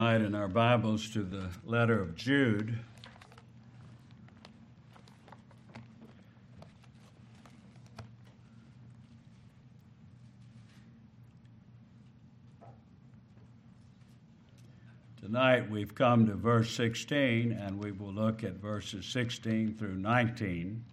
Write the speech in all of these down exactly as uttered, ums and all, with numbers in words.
In our Bibles to the letter of Jude. Tonight we've come to verse sixteen, and we will look at verses sixteen through nineteen.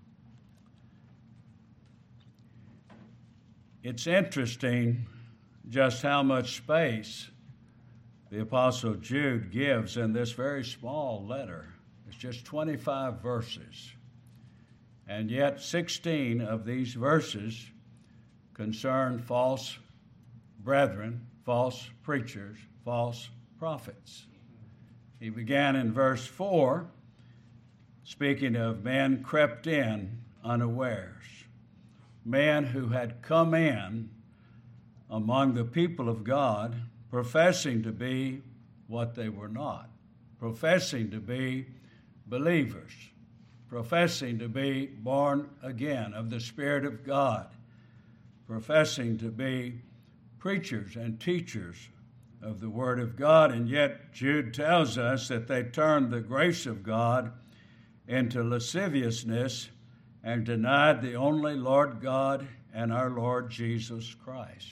It's interesting just how much space the Apostle Jude gives in this very small letter. It's just twenty-five verses. And yet sixteen of these verses concern false brethren, false preachers, false prophets. He began in verse four, speaking of men crept in unawares, men who had come in among the people of God, professing to be what they were not, professing to be believers, professing to be born again of the Spirit of God, professing to be preachers and teachers of the Word of God. And yet Jude tells us that they turned the grace of God into lasciviousness and denied the only Lord God and our Lord Jesus Christ.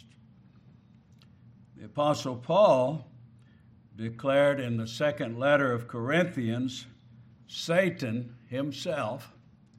The Apostle Paul declared in the second letter of Corinthians, Satan himself,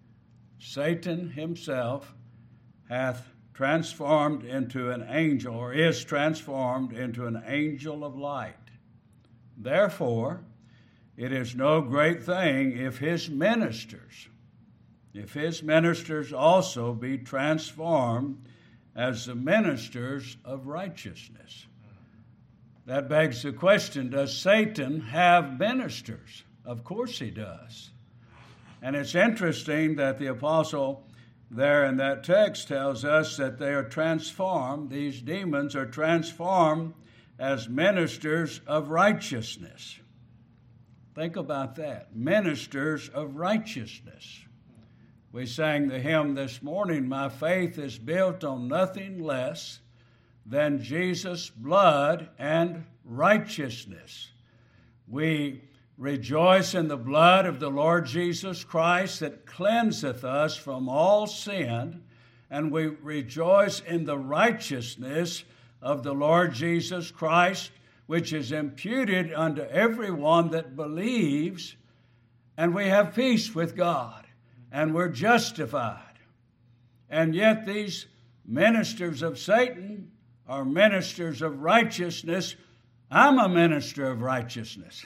Satan himself hath transformed into an angel, or is transformed into an angel of light. Therefore, it is no great thing if his ministers, if his ministers also be transformed as the ministers of righteousness. That begs the question, does Satan have ministers? Of course he does. And it's interesting that the apostle there in that text tells us that they are transformed, these demons are transformed as ministers of righteousness. Think about that, ministers of righteousness. We sang the hymn this morning, my faith is built on nothing less than Jesus' blood and righteousness. We rejoice in the blood of the Lord Jesus Christ that cleanseth us from all sin, and we rejoice in the righteousness of the Lord Jesus Christ, which is imputed unto everyone that believes, and we have peace with God, and we're justified. And yet these ministers of Satan are ministers of righteousness. I'm a minister of righteousness.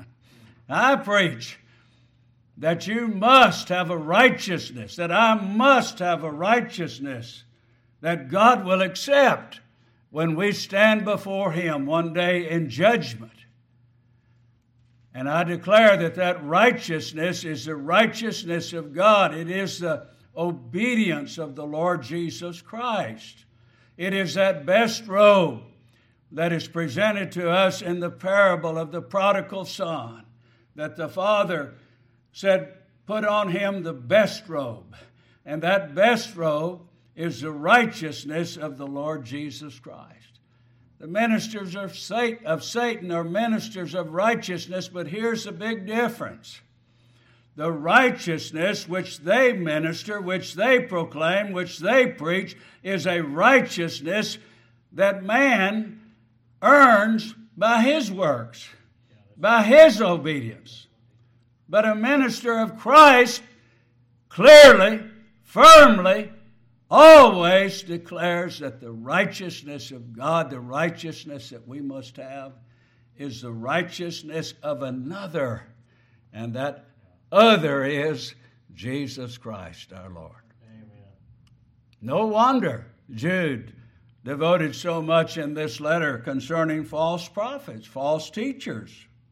I preach that you must have a righteousness, that I must have a righteousness that God will accept when we stand before Him one day in judgment. And I declare that that righteousness is the righteousness of God. It is the obedience of the Lord Jesus Christ. It is that best robe that is presented to us in the parable of the prodigal son, that the father said, put on him the best robe. And that best robe is the righteousness of the Lord Jesus Christ. The ministers of Satan are ministers of righteousness, but here's the big difference. The righteousness which they minister, which they proclaim, which they preach, is a righteousness that man earns by his works, by his obedience. But a minister of Christ clearly, firmly, always declares that the righteousness of God, the righteousness that we must have, is the righteousness of another, and that other is Jesus Christ our Lord. Amen. No wonder Jude devoted so much in this letter concerning false prophets, false teachers.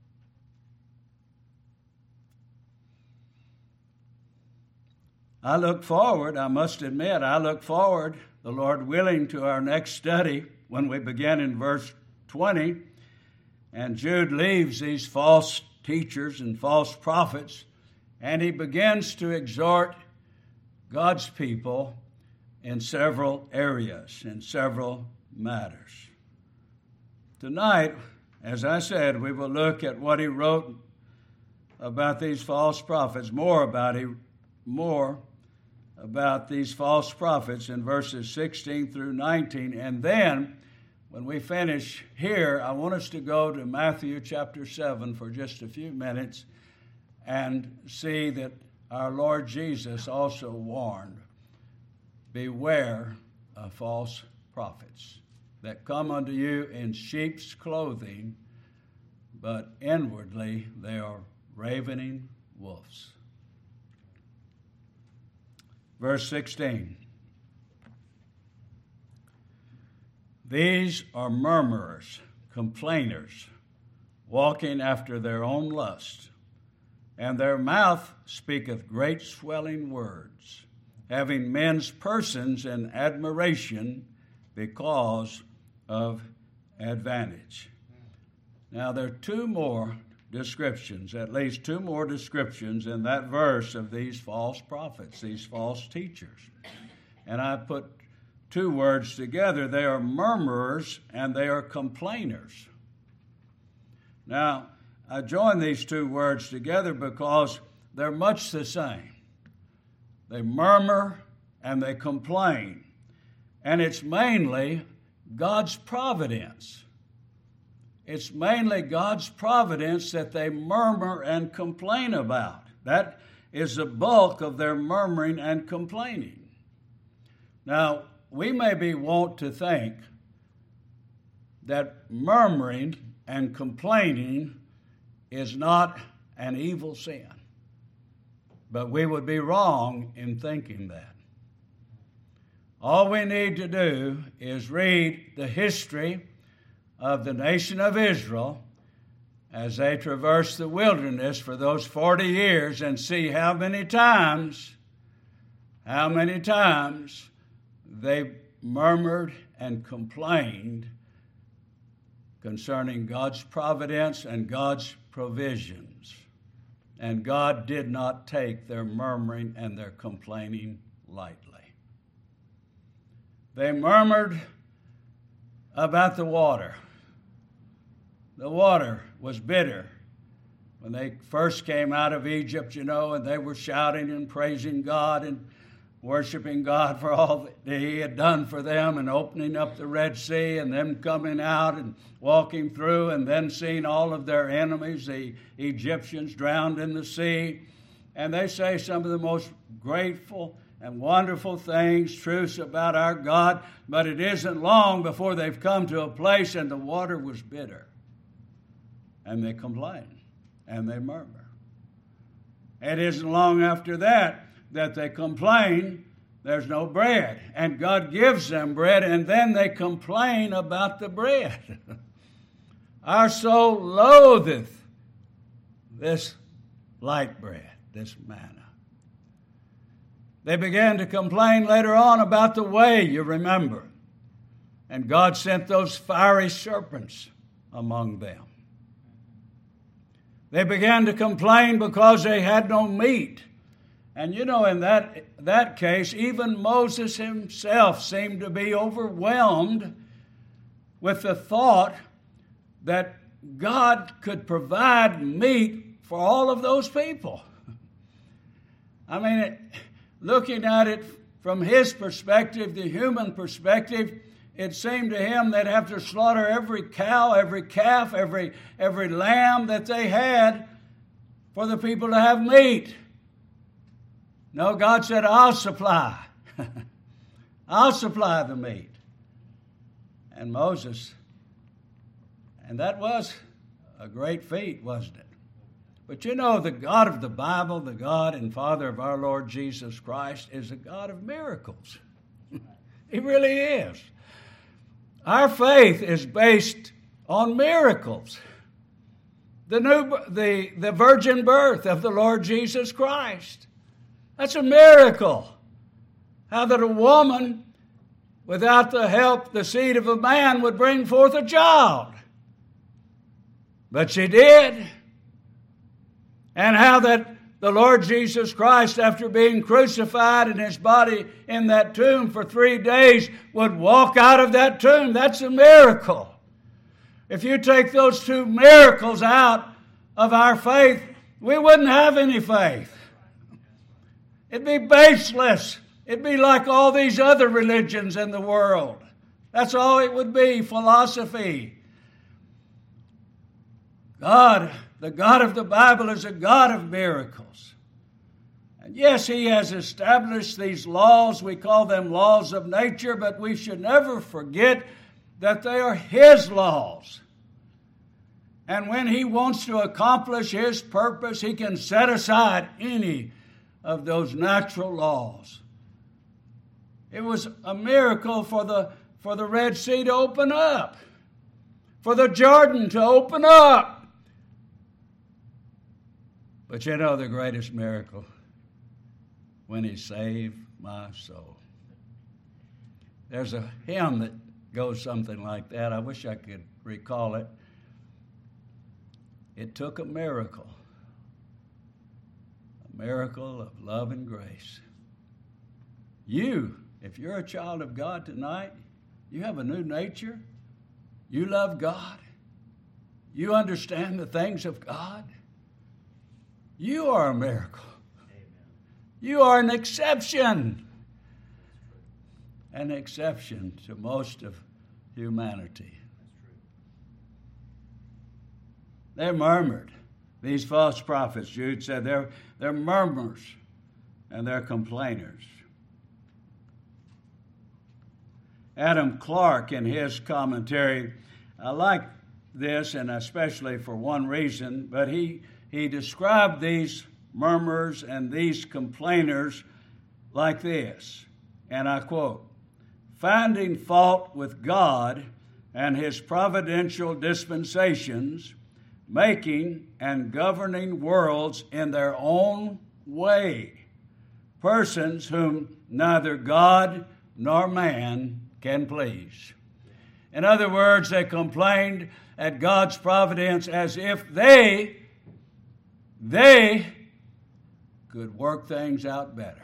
I look forward, I must admit, I look forward, the Lord willing, to our next study when we begin in verse twenty. And Jude leaves these false teachers and false prophets, and he begins to exhort God's people in several areas, in several matters. Tonight, as I said, we will look at what he wrote about these false prophets, more about he, more about these false prophets in verses sixteen through nineteen. And then, when we finish here, I want us to go to Matthew chapter seven for just a few minutes and see that our Lord Jesus also warned, beware of false prophets that come unto you in sheep's clothing, but inwardly they are ravening wolves. Verse sixteen. These are murmurers, complainers, walking after their own lust, and their mouth speaketh great swelling words, having men's persons in admiration because of advantage. Now, there are two more descriptions, at least two more descriptions in that verse of these false prophets, these false teachers. And I put two words together. They are murmurers and they are complainers. Now, I join these two words together because they're much the same. They murmur and they complain. And it's mainly God's providence. It's mainly God's providence that they murmur and complain about. That is the bulk of their murmuring and complaining. Now, we may be wont to think that murmuring and complaining is not an evil sin, but we would be wrong in thinking that. All we need to do is read the history of the nation of Israel as they traversed the wilderness for those forty years and see how many times, how many times they murmured and complained concerning God's providence and God's provisions. And God did not take their murmuring and their complaining lightly. They murmured about the water. The water was bitter. When they first came out of Egypt, you know, and they were shouting and praising God and worshiping God for all that He had done for them and opening up the Red Sea and them coming out and walking through and then seeing all of their enemies, the Egyptians, drowned in the sea. And they say some of the most grateful and wonderful things, truths about our God, but it isn't long before they've come to a place and the water was bitter. And they complain and they murmur. It isn't long after that that they complain there's no bread. And God gives them bread, and then they complain about the bread. Our soul loatheth this light bread, this manna. They began to complain later on about the way, you remember. And God sent those fiery serpents among them. They began to complain because they had no meat. And you know, in that, that case, even Moses himself seemed to be overwhelmed with the thought that God could provide meat for all of those people. I mean, it, looking at it from his perspective, the human perspective, it seemed to him they'd have to slaughter every cow, every calf, every, every lamb that they had for the people to have meat. No, God said, I'll supply. I'll supply the meat. And Moses, and that was a great feat, wasn't it? But you know, the God of the Bible, the God and Father of our Lord Jesus Christ, is a God of miracles. He really is. Our faith is based on miracles. The new, the, the virgin birth of the Lord Jesus Christ. That's a miracle. How that a woman, without the help, the seed of a man, would bring forth a child. But she did. And how that the Lord Jesus Christ, after being crucified and his body in that tomb for three days, would walk out of that tomb. That's a miracle. If you take those two miracles out of our faith, we wouldn't have any faith. It'd be baseless. It'd be like all these other religions in the world. That's all it would be, philosophy. God, the God of the Bible, is a God of miracles. And yes, He has established these laws. We call them laws of nature, but we should never forget that they are His laws. And when He wants to accomplish His purpose, He can set aside any of those natural laws. It was a miracle for the, for the Red Sea to open up, for the Jordan to open up. But you know the greatest miracle? When He saved my soul. There's a hymn that goes something like that. I wish I could recall it. It took a miracle, a miracle of love and grace. You, if you're a child of God tonight, you have a new nature. You love God. You understand the things of God. You are a miracle. You are an exception. An exception to most of humanity. They murmured. These false prophets, Jude said, they're, they're murmurers and they're complainers. Adam Clarke, in his commentary, I like this, and especially for one reason, but he, he described these murmurers and these complainers like this, and I quote, "Finding fault with God and His providential dispensations, making and governing worlds in their own way, persons whom neither God nor man can please." In other words, they complained at God's providence as if they, they could work things out better.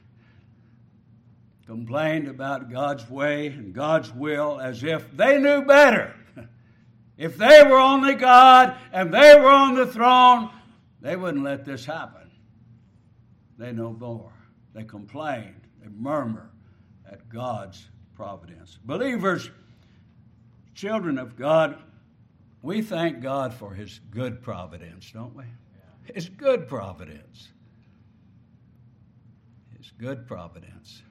Complained about God's way and God's will as if they knew better. If they were only God and they were on the throne, they wouldn't let this happen. They know more. They complain. They murmur at God's providence. Believers, children of God, we thank God for His good providence, don't we? Yeah. His good providence. His good providence.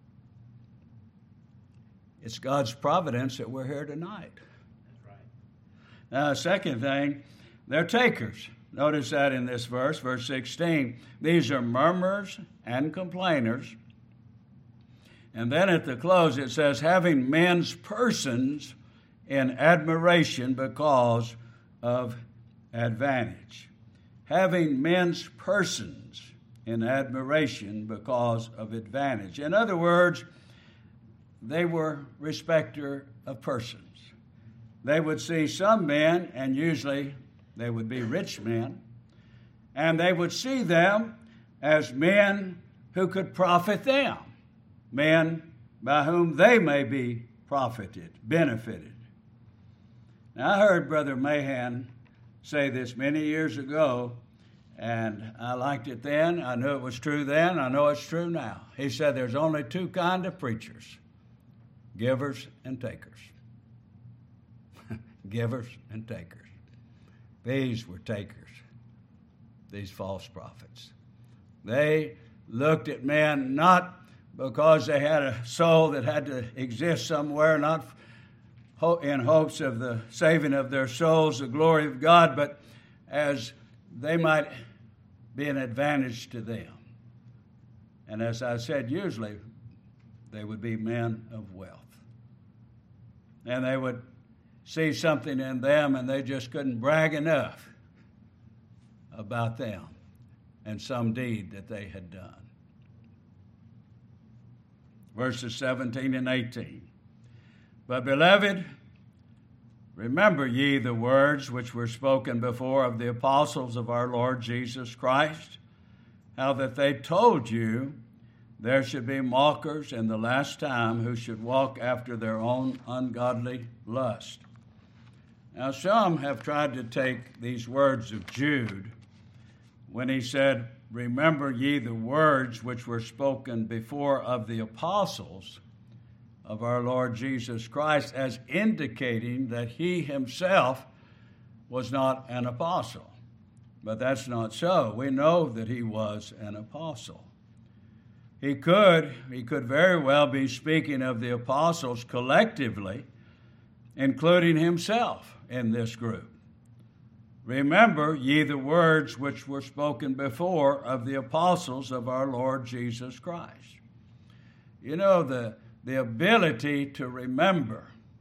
It's God's providence that we're here tonight. Now, the second thing, they're takers. Notice that in this verse, verse sixteen. These are murmurers and complainers. And then at the close it says, having men's persons in admiration because of advantage. Having men's persons in admiration because of advantage. In other words, they were respecter of persons. They would see some men, and usually they would be rich men, and they would see them as men who could profit them, men by whom they may be profited, benefited. Now, I heard Brother Mahan say this many years ago, and I liked it then. I knew it was true then. I know it's true now. He said there's only two kinds of preachers, givers and takers. Givers and takers. These were takers, these false prophets. They looked at men not because they had a soul that had to exist somewhere, not in hopes of the saving of their souls, the glory of God, but as they might be an advantage to them. And as I said, usually they would be men of wealth. And they would see something in them, and they just couldn't brag enough about them and some deed that they had done. Verses seventeen and eighteen. But, beloved, remember ye the words which were spoken before of the apostles of our Lord Jesus Christ, how that they told you there should be mockers in the last time who should walk after their own ungodly lust. Now, some have tried to take these words of Jude when he said, "Remember ye the words which were spoken before of the apostles of our Lord Jesus Christ," as indicating that he himself was not an apostle. But that's not so. We know that he was an apostle. He could, he could very well be speaking of the apostles collectively, including himself in this group. "Remember ye the words which were spoken before of the apostles of our Lord Jesus Christ." You know, the, the ability to remember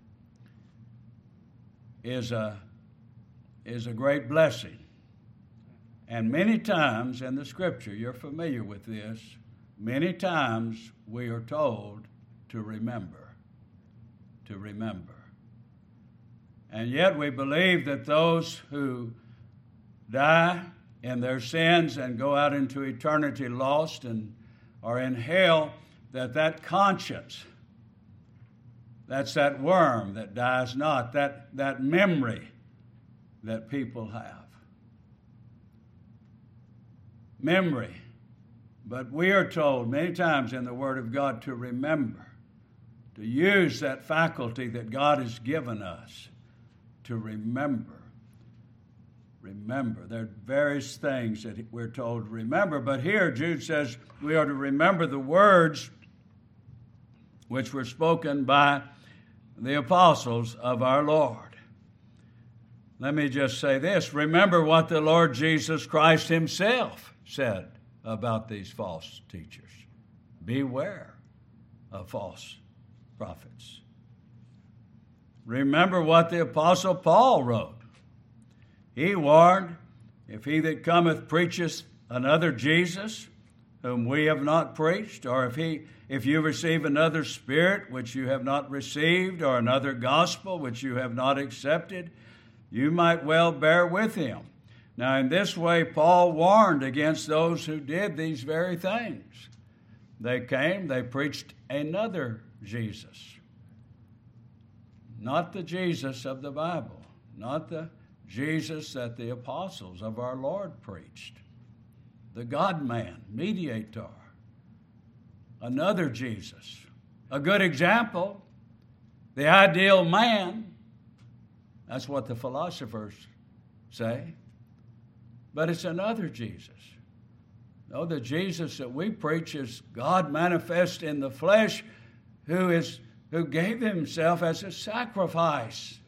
is a, is a great blessing. And many times in the Scripture, you're familiar with this, many times we are told to remember, to remember. And yet we believe that those who die in their sins and go out into eternity lost and are in hell, that that conscience, that's that worm that dies not, that, that memory that people have. Memory. But we are told many times in the Word of God to remember, to use that faculty that God has given us to remember. Remember. There are various things that we're told to remember, but here Jude says we are to remember the words which were spoken by the apostles of our Lord. Let me just say this. Remember what the Lord Jesus Christ himself said about these false teachers. Beware of false prophets. Remember what the Apostle Paul wrote. He warned, "If he that cometh preacheth another Jesus, whom we have not preached, or if he, if you receive another spirit which you have not received, or another gospel which you have not accepted, you might well bear with him." Now, in this way, Paul warned against those who did these very things. They came, they preached another Jesus. Not the Jesus of the Bible, not the Jesus that the apostles of our Lord preached. The God-man, mediator. Another Jesus. A good example, the ideal man. That's what the philosophers say. But it's another Jesus. No, the Jesus that we preach is God manifest in the flesh, who is who gave himself as a sacrifice.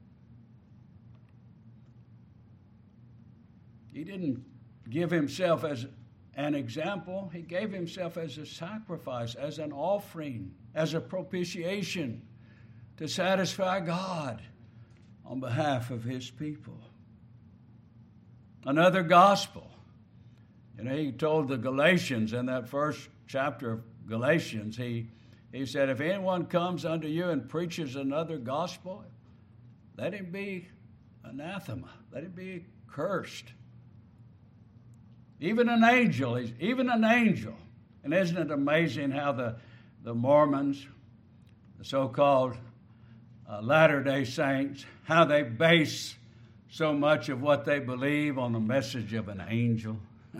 He didn't give himself as an example. He gave himself as a sacrifice, as an offering, as a propitiation to satisfy God on behalf of his people. Another gospel. You know, he told the Galatians in that first chapter of Galatians, he, he said, "If anyone comes unto you and preaches another gospel, let him be anathema. Let him be cursed." Even an angel, even an angel. And isn't it amazing how the, the Mormons, the so-called uh, Latter-day Saints, how they base so much of what they believe on the message of an angel?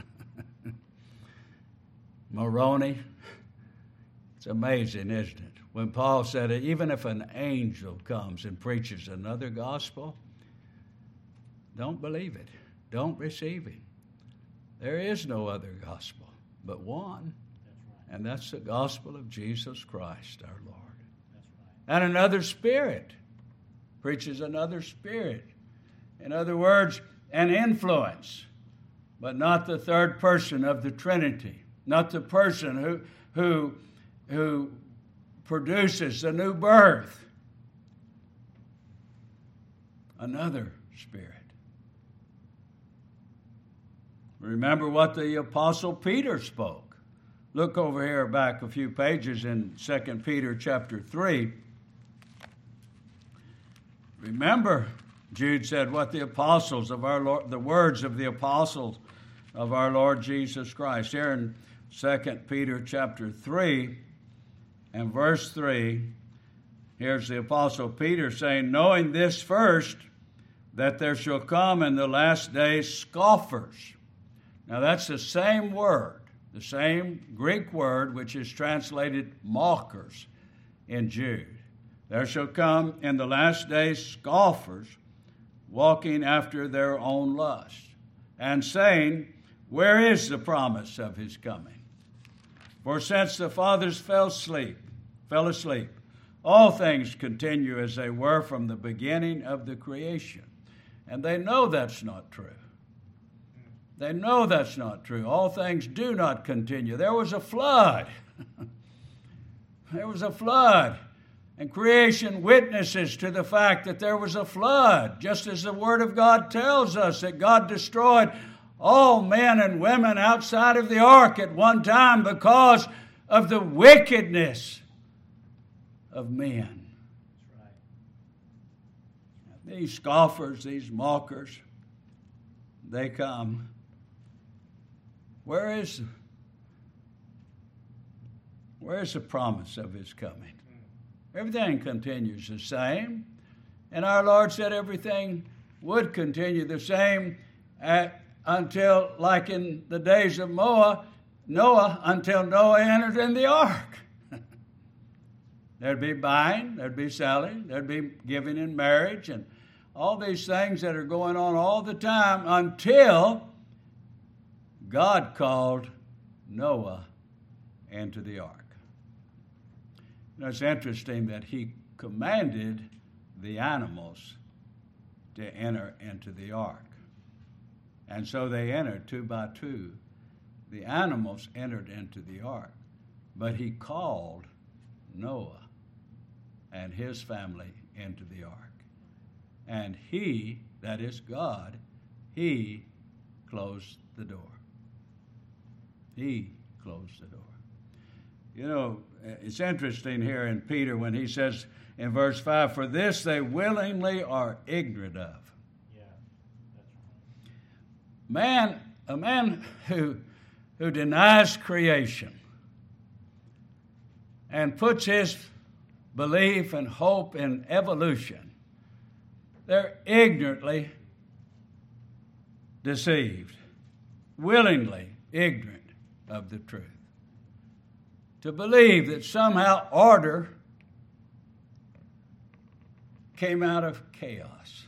Moroni. It's amazing, isn't it? When Paul said, even if an angel comes and preaches another gospel, don't believe it. Don't receive him. There is no other gospel but one, that's right. And that's the gospel of Jesus Christ, our Lord. That's right. And another spirit preaches another spirit. In other words, an influence, but not the third person of the Trinity, not the person who, who, who produces the new birth. Another spirit. Remember what the Apostle Peter spoke. Look over here back a few pages in Second Peter chapter three. Remember, Jude said, what the apostles of our Lord, the words of the apostles of our Lord Jesus Christ. Here in Second Peter chapter three and verse three, here's the Apostle Peter saying, "Knowing this first, that there shall come in the last days scoffers. Now that's the same word, the same Greek word which is translated mockers in Jude. There shall come in the last days scoffers, walking after their own lust, and saying, where is the promise of his coming? For since the fathers fell asleep, fell asleep, all things continue as they were from the beginning of the creation. And they know that's not true. They know that's not true. All things do not continue. There was a flood. There was a flood. And creation witnesses to the fact that there was a flood, just as the Word of God tells us that God destroyed all men and women outside of the ark at one time because of the wickedness of men. That's right. These scoffers, these mockers, they come. Where is, where is the promise of his coming? Everything continues the same. And our Lord said everything would continue the same at, until, like in the days of Noah, Noah, until Noah entered in the ark. There'd be buying, there'd be selling, there'd be giving in marriage, and all these things that are going on all the time until God called Noah into the ark. You know, it's interesting that he commanded the animals to enter into the ark. And so they entered two by two. The animals entered into the ark. But he called Noah and his family into the ark. And he, that is God, he closed the door. He closed the door. You know, it's interesting here in Peter when he says in verse five, for this they willingly are ignorant of. Yeah, that's right. Man, a man who, who denies creation and puts his belief and hope in evolution, they're ignorantly deceived, willingly ignorant of the truth. To believe that somehow order came out of chaos.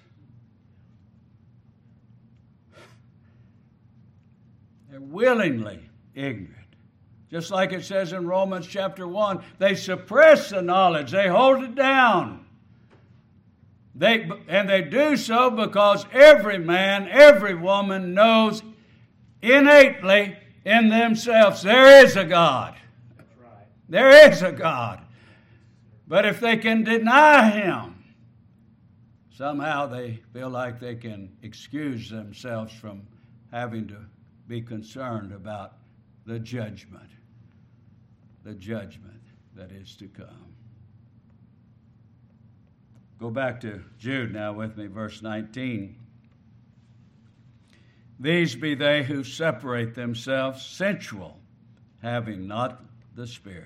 They're willingly ignorant. Just like it says in Romans chapter one, they suppress the knowledge, they hold it down. They, and they do so because every man, every woman knows innately in themselves there is a God. There is a God. But if they can deny him, somehow they feel like they can excuse themselves from having to be concerned about the judgment, the judgment that is to come. Go back to Jude now with me, verse nineteen. These be they who separate themselves sensual, having not the Spirit.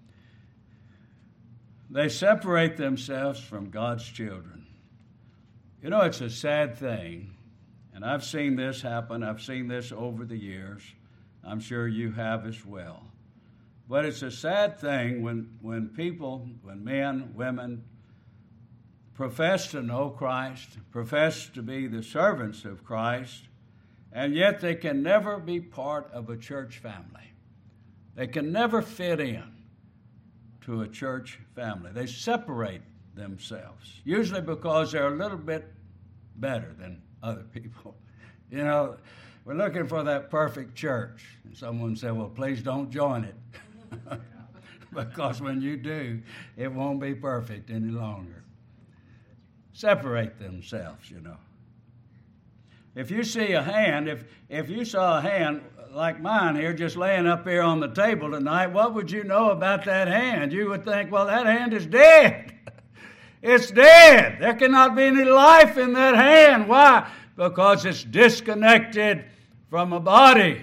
They separate themselves from God's children. You know, it's a sad thing, and I've seen this happen. I've seen this over the years. I'm sure you have as well. But it's a sad thing when, when people, when men, women, profess to know Christ, profess to be the servants of Christ, and yet they can never be part of a church family. They can never fit in to a church family. They separate themselves, usually because they're a little bit better than other people. You know, we're looking for that perfect church. And someone said, well, please don't join it. Because when you do, it won't be perfect any longer. Separate themselves, you know. If you see a hand, if, if you saw a hand like mine here just laying up here on the table tonight, what would you know about that hand? You would think, well, that hand is dead. It's dead. There cannot be any life in that hand. Why? Because it's disconnected from a body.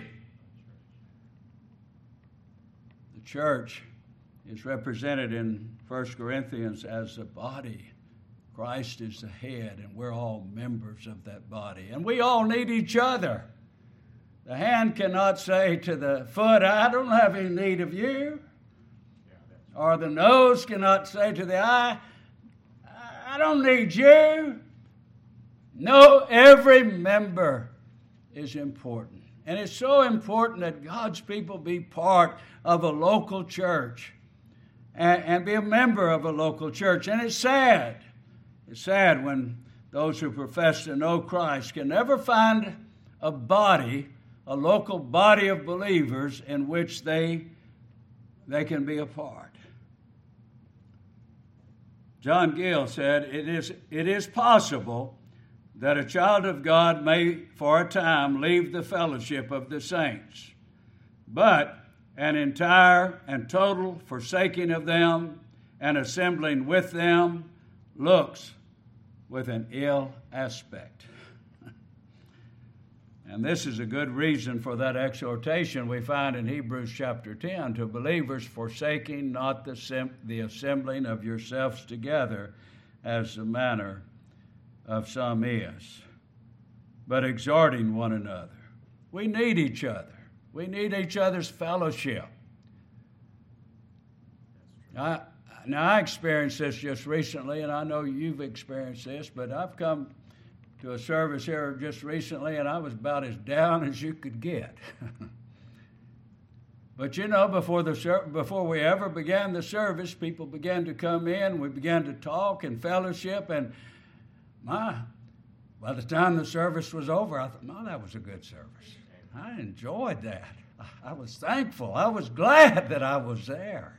The church is represented in First Corinthians as the body Christ is the head, and we're all members of that body. And we all need each other. The hand cannot say to the foot, I don't have any need of you. Or the nose cannot say to the eye, I don't need you. No, every member is important. And it's so important that God's people be part of a local church and, and be a member of a local church. And it's sad. It's sad when those who profess to know Christ can never find a body, a local body of believers in which they, they can be a part. John Gill said, it is, it is possible that a child of God may for a time leave the fellowship of the saints, but an entire and total forsaking of them and assembling with them looks with an ill aspect. And this is a good reason for that exhortation we find in Hebrews chapter ten, to believers forsaking not the, sim- the assembling of yourselves together as the manner of some is, but exhorting one another. We need each other. We need each other's fellowship. I, now, I experienced this just recently, and I know you've experienced this, but I've come to a service here just recently, and I was about as down as you could get. But you know, before the before we ever began the service, people began to come in. We began to talk and fellowship, and my, by the time the service was over, I thought, "No, that was a good service. I enjoyed that. I was thankful. I was glad that I was there."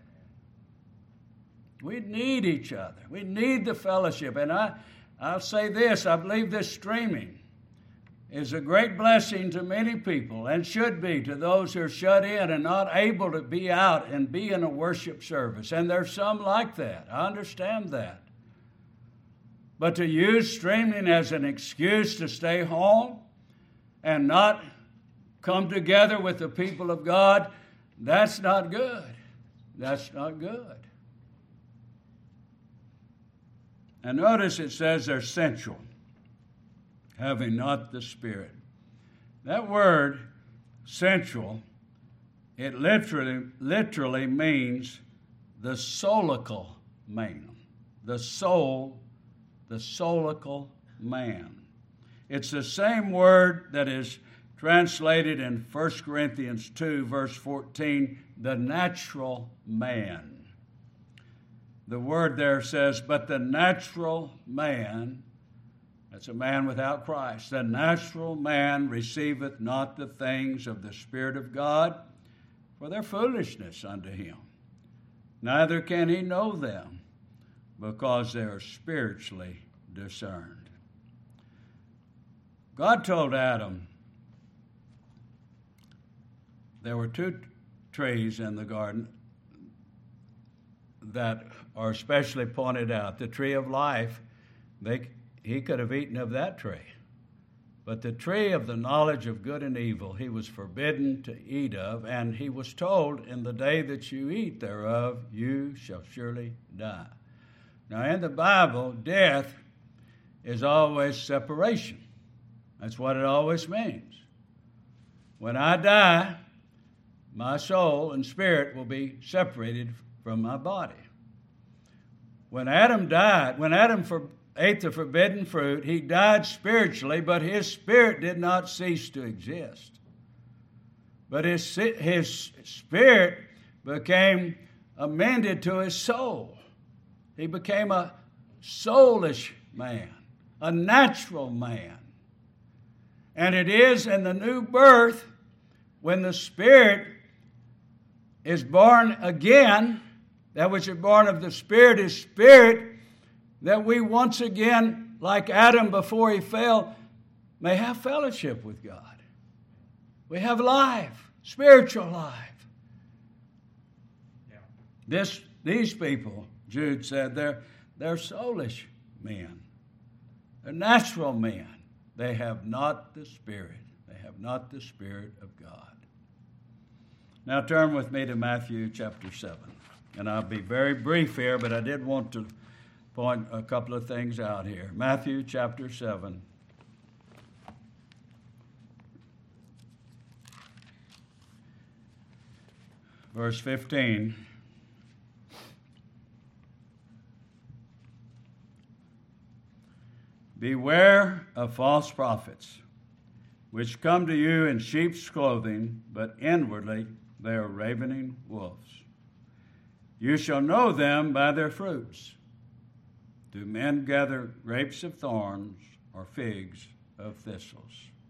We need each other. We need the fellowship, and I. I'll say this, I believe this streaming is a great blessing to many people, and should be to those who are shut in and not able to be out and be in a worship service. And there's some like that. I understand that. But to use streaming as an excuse to stay home and not come together with the people of God, that's not good. That's not good. And notice it says they're sensual, having not the Spirit. That word, sensual, it literally, literally means the soulical man. The soul, the soulical man. It's the same word that is translated in First Corinthians two, verse fourteen, the natural man. The word there says, but the natural man, that's a man without Christ, the natural man receiveth not the things of the Spirit of God, for their foolishness unto him. Neither can he know them, because they are spiritually discerned. God told Adam there were two trees in the garden that are especially pointed out. The tree of life, they, he could have eaten of that tree. But the tree of the knowledge of good and evil he was forbidden to eat of, and he was told, in the day that you eat thereof, you shall surely die. Now in the Bible, death is always separation. That's what it always means. When I die, my soul and spirit will be separated from my body. When Adam died, when Adam for, ate the forbidden fruit, he died spiritually, but his spirit did not cease to exist. But his, his spirit became amended to his soul. He became a soulish man, a natural man. And it is in the new birth, when the spirit is born again, that which is born of the Spirit is spirit, that we once again, like Adam before he fell, may have fellowship with God. We have life, spiritual life. Yeah. This, these people, Jude said, they're, they're soulish men. They're natural men. They have not the Spirit. They have not the Spirit of God. Now turn with me to Matthew chapter seven. And I'll be very brief here, but I did want to point a couple of things out here. Matthew chapter seven. Verse fifteen. Beware of false prophets, which come to you in sheep's clothing, but inwardly they are ravening wolves. You shall know them by their fruits. Do men gather grapes of thorns or figs of thistles?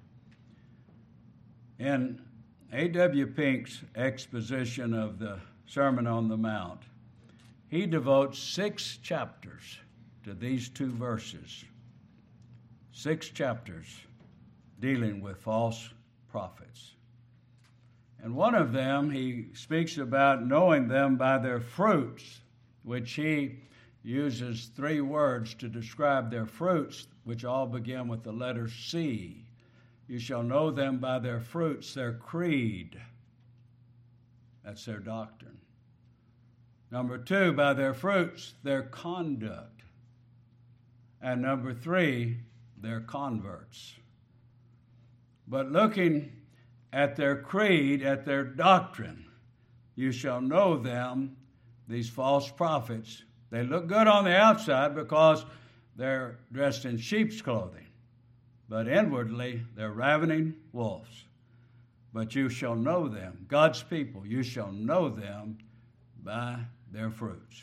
In A W Pink's exposition of the Sermon on the Mount, he devotes six chapters to these two verses. Six chapters dealing with false prophets. And one of them, he speaks about knowing them by their fruits, which he uses three words to describe their fruits, which all begin with the letter C. You shall know them by their fruits, their creed. That's their doctrine. Number two, by their fruits, their conduct. And number three, their converts. But looking at their creed, at their doctrine, you shall know them, these false prophets. They look good on the outside because they're dressed in sheep's clothing, but inwardly they're ravening wolves. But you shall know them, God's people, you shall know them by their fruits.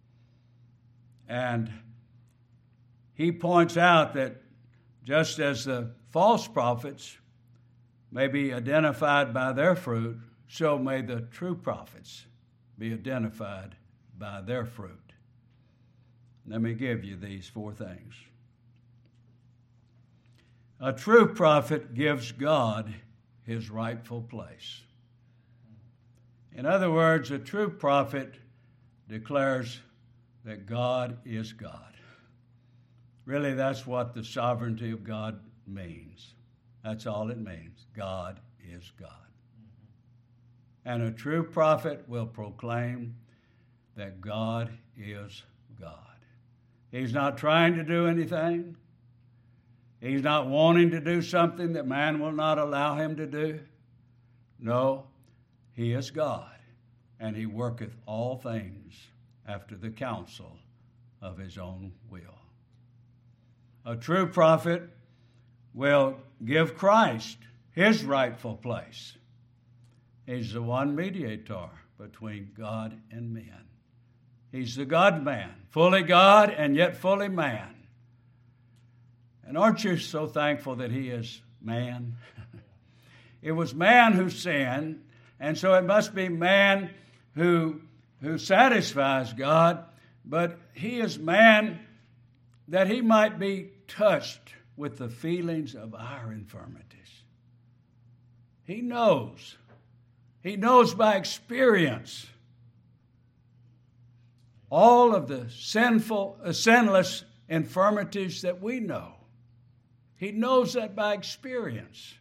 And he points out that just as the false prophets may be identified by their fruit, so may the true prophets be identified by their fruit. Let me give you these four things. A true prophet gives God his rightful place. In other words, a true prophet declares that God is God. Really, that's what the sovereignty of God means. That's all it means. God is God. And a true prophet will proclaim that God is God. He's not trying to do anything. He's not wanting to do something that man will not allow him to do. No, he is God, and he worketh all things after the counsel of his own will. A true prophet will give Christ his rightful place. He's the one mediator between God and men. He's the God-man, fully God and yet fully man. And aren't you so thankful that he is man? It was man who sinned, and so it must be man who, who satisfies God, but he is man that he might be touched with the feelings of our infirmities. He knows. He knows by experience all of the sinful, uh, sinless infirmities that we know. He knows that by experience.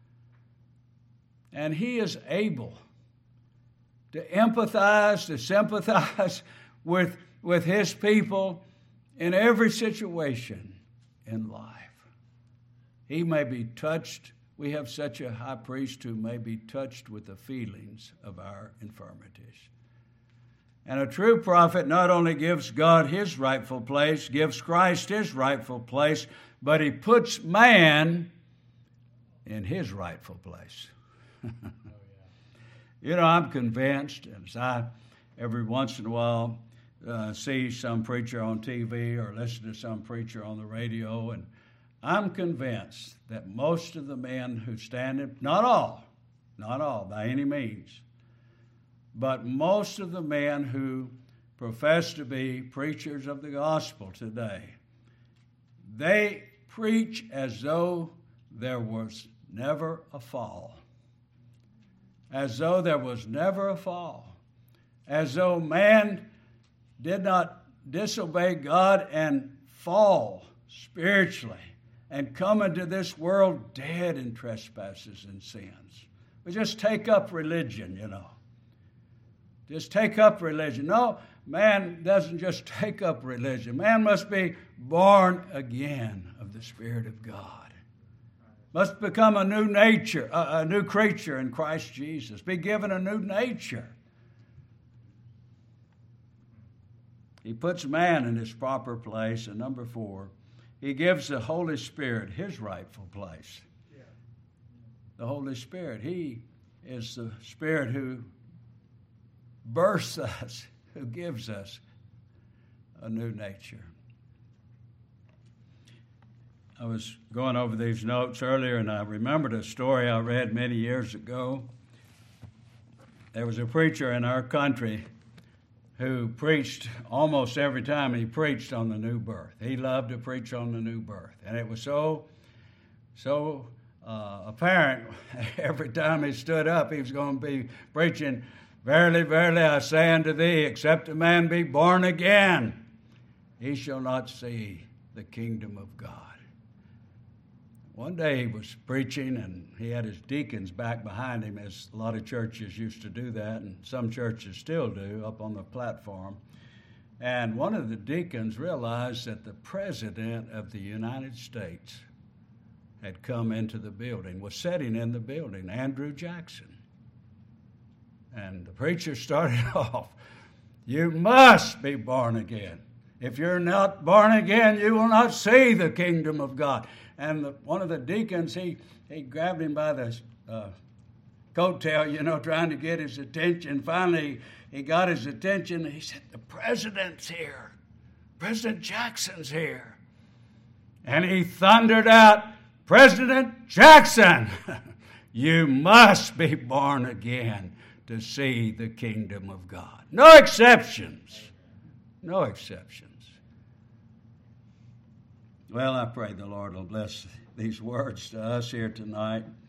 And he is able to empathize, to sympathize with, with his people in every situation in life. He may be touched. We have such a high priest who may be touched with the feelings of our infirmities. And a true prophet not only gives God his rightful place, gives Christ his rightful place, but he puts man in his rightful place. Oh, yeah. You know, I'm convinced, as I every once in a while uh, see some preacher on T V or listen to some preacher on the radio, and I'm convinced that most of the men who stand in, not all, not all by any means, but most of the men who profess to be preachers of the gospel today, they preach as though there was never a fall. As though there was never a fall. As though man did not disobey God and fall spiritually and come into this world dead in trespasses and sins. We just take up religion, you know. just take up religion. No, man doesn't just take up religion. Man must be born again of the Spirit of God. Must become a new nature, a, a new creature in Christ Jesus. Be given a new nature. He puts man in his proper place. And number four, he gives the Holy Spirit his rightful place. Yeah. The Holy Spirit, he is the Spirit who births us, who gives us a new nature. I was going over these notes earlier, and I remembered a story I read many years ago. There was a preacher in our country who preached almost every time he preached on the new birth. He loved to preach on the new birth. And it was so, so uh, apparent every time he stood up, he was going to be preaching, "Verily, verily, I say unto thee, except a man be born again, he shall not see the kingdom of God." One day he was preaching, and he had his deacons back behind him, as a lot of churches used to do that, and some churches still do, up on the platform. And one of the deacons realized that the President of the United States had come into the building, was sitting in the building, Andrew Jackson. And the preacher started off, "You must be born again. If you're not born again, you will not see the kingdom of God." And the, one of the deacons, he, he grabbed him by the uh, coattail, you know, trying to get his attention. Finally, he got his attention. He said, "The President's here. President Jackson's here." And he thundered out, "President Jackson, you must be born again to see the kingdom of God." No exceptions. No exceptions. Well, I pray the Lord will bless these words to us here tonight.